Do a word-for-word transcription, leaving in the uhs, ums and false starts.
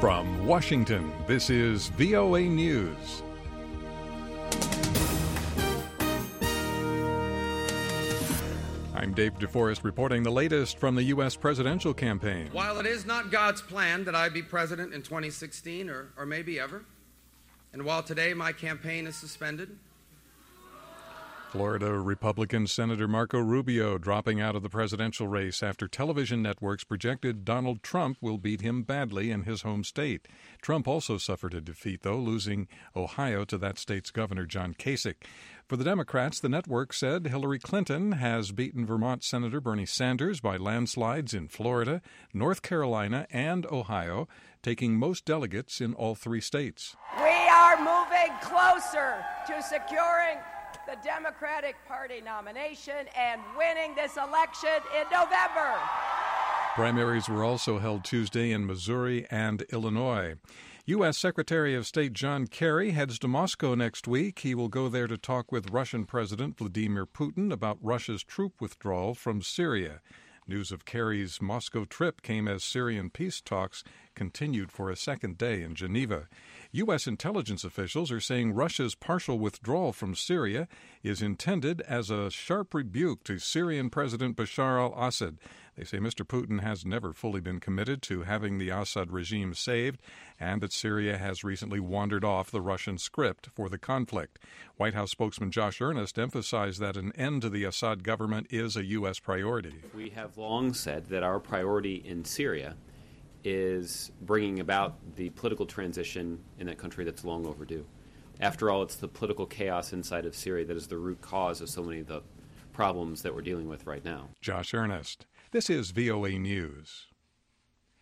From Washington, this is V O A News. I'm Dave DeForest reporting the latest from the U S presidential campaign. While it is not God's plan that I be president in twenty sixteen or, or maybe ever, and while today my campaign is suspended, Florida Republican Senator Marco Rubio dropping out of the presidential race after television networks projected Donald Trump will beat him badly in his home state. Trump also suffered a defeat, though, losing Ohio to that state's Governor John Kasich. For the Democrats, the network said Hillary Clinton has beaten Vermont Senator Bernie Sanders by landslides in Florida, North Carolina, and Ohio, taking most delegates in all three states. We are moving closer to securing the Democratic Party nomination and winning this election in November. Primaries were also held Tuesday in Missouri and Illinois. U S. Secretary of State John Kerry heads to Moscow next week. He will go there to talk with Russian President Vladimir Putin about Russia's troop withdrawal from Syria. News of Kerry's Moscow trip came as Syrian peace talks continued for a second day in Geneva. U S intelligence officials are saying Russia's partial withdrawal from Syria is intended as a sharp rebuke to Syrian President Bashar al-Assad. They say Mister Putin has never fully been committed to having the Assad regime saved, and that Syria has recently wandered off the Russian script for the conflict. White House spokesman Josh Earnest emphasized that an end to the Assad government is a U S priority. We have long said that our priority in Syria is bringing about the political transition in that country that's long overdue. After all, it's the political chaos inside of Syria that is the root cause of so many of the problems that we're dealing with right now. Josh Earnest. This is V O A News.